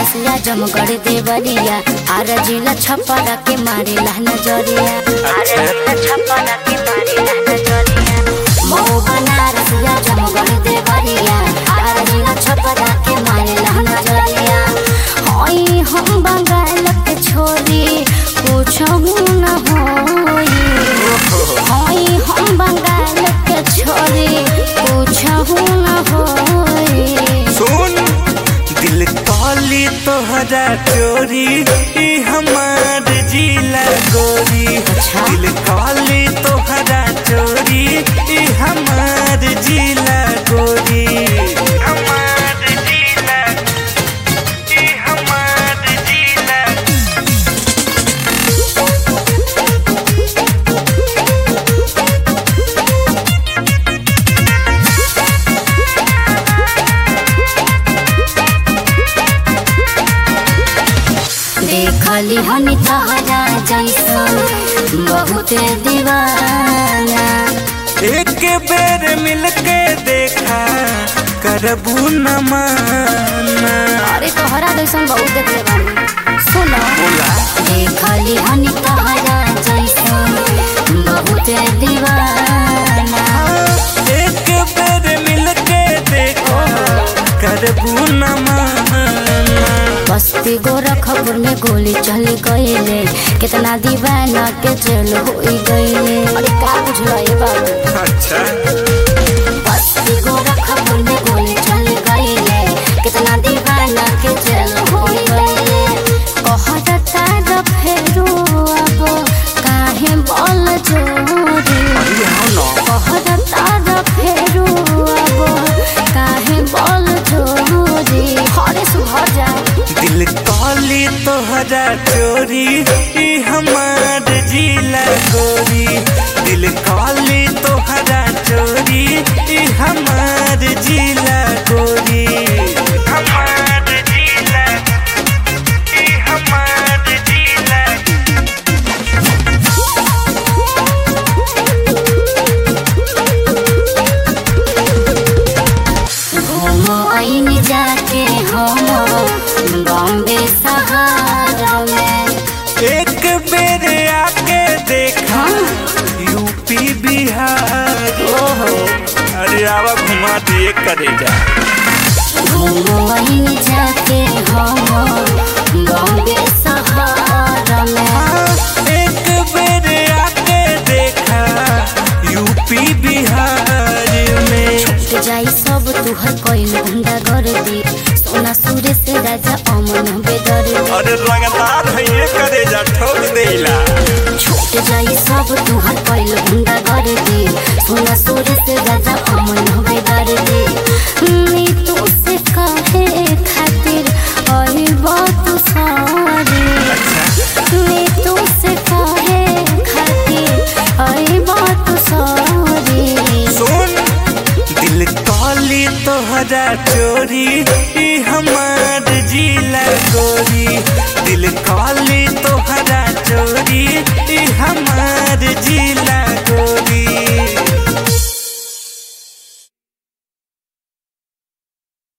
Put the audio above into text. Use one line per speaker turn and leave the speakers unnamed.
बनारस या जमगढ़ देवरिया आरा जिला छपरा के मारे नजरिया आरा जिला छपरा के मारे नजरिया मऊ बनारस या जमगढ़ देवरिया आरा जिला छपरा के मारे नजरिया होई हम बंगाल के छोरी पूछहु न होई होई हम बंगाल के छोरी पूछहु न होई
सुन दिल काली तोहरा चोरी ई हमार जिला गोरी दिल काली तोहरा चोरी ई हमार जिला गोरी हमार जिला ई हमार जिला
देखली हनी तहरा जैसन बहुत दीवाना
एक बेर मिलके देखा करबू न माना
अरे तोहरा जैसन बहुत देखले बानी सुनो
बोला
देखली हनी तहरा जैसन बहुत दीवाना
एक बेर मिलके देखा करबू न माना
बस्ती गोरखपुर में गोली चल गईले कितना दीवाना के जेल हो गईले अरे का बुझलो ये बाबू
अच्छा
बस्ती गोरखपुर में गोली चल गईले कितना दीवाना के जेल हो गईले कहता र फेरो अब काहे बोल जोरी कहता र फेरो अब काहे बोल जोरी हरे सुहर जा
दिल काली तोहरा चोरी ई हमार जिला गोरी दिल काली तोहरा चोरी ई हमार जिला गोरी हमार जिला ई हमार जिला
घूमो आईन जाके हम बॉम्बे सहारा में
एक बेर आके देखा यूपी बिहार
ओहो
अरे आवा घुमा दिए करे जा
घूमो आईन जाके हम बॉम्बे सहारा में
एक बेर आके देखा यूपी बिहार में
छूट जाई सब तुहर कोई गुंडा कर दी सोना सूर्य से राजा अमन बेदर
अरे लगातार है ये करे जा ठोक देला
छूट जाई सब तुहर कोई गुंडा कर दी सोना सूर्य से राजा अमन बेदर नी तू से कहे खातिर आई बात सारी नी तू से कहे खातिर आई बात सारी
सुन दिल काली तोहरा चोरी ई हमार जिला गोरी दिल काली तोहरा चोरी ई हमार जिला